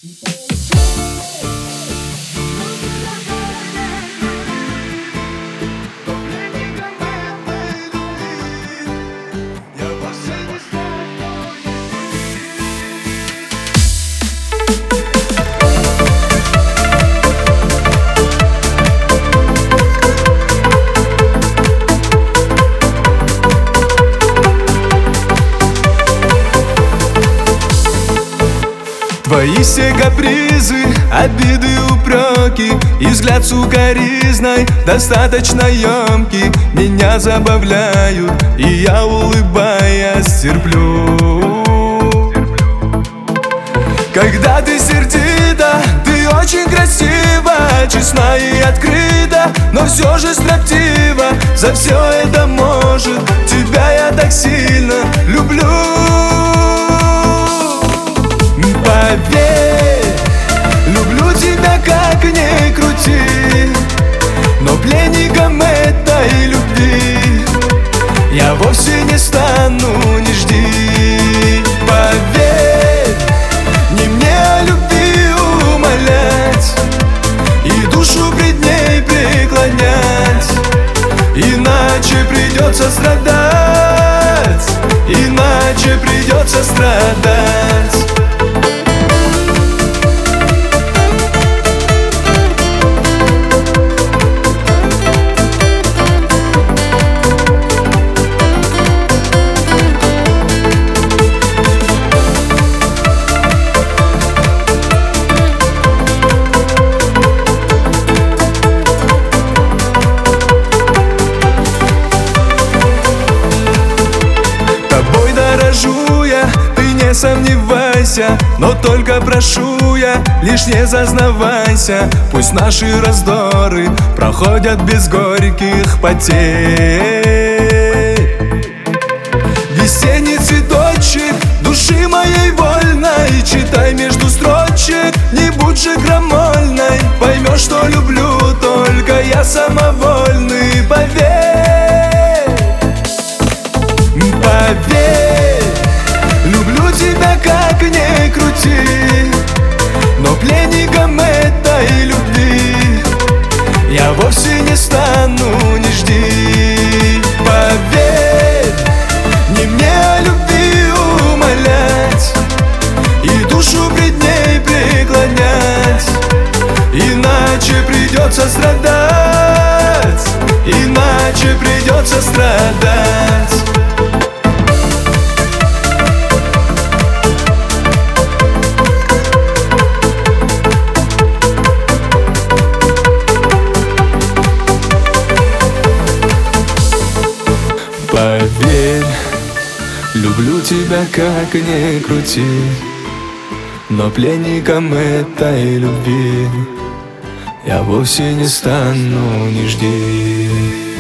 Твои все капризы, обиды, упреки и взгляд сукоризной достаточно емкий меня забавляют, и я, улыбаясь, терплю. Когда ты сердита, ты очень красива, честна и открыта, но все же строптива. За все это, может, тебя я так сильно люблю. Поверь, люблю тебя как ни крути, но пленником этой любви я вовсе не стану, не жди. Поверь, не мне о любви умолять и душу пред ней преклонять, иначе придется страдать, иначе придется страдать. Ты не сомневайся, но только прошу я, лишь не зазнавайся. Пусть наши раздоры проходят без горьких потерь. Весенний цветочек души моей вольной, читай между строчек, не будь же крамольной. Поймешь, что люблю только я самовольный. Поверь, поверь, люблю тебя как ни крути, но пленником этой любви я вовсе не стану, не жди. Поверь, не мне о любви умолять и душу пред ней преклонять, иначе придется страдать, иначе придется страдать. Поверь, люблю тебя как ни крути, но пленником этой любви я вовсе не стану, не жди.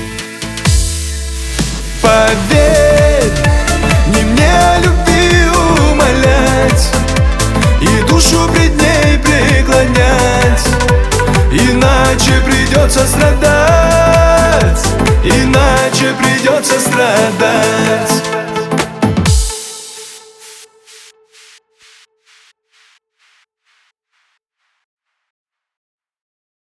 Поверь, не мне о любви умолять и душу пред ней преклонять, иначе придется страдать, иначе придется страдать.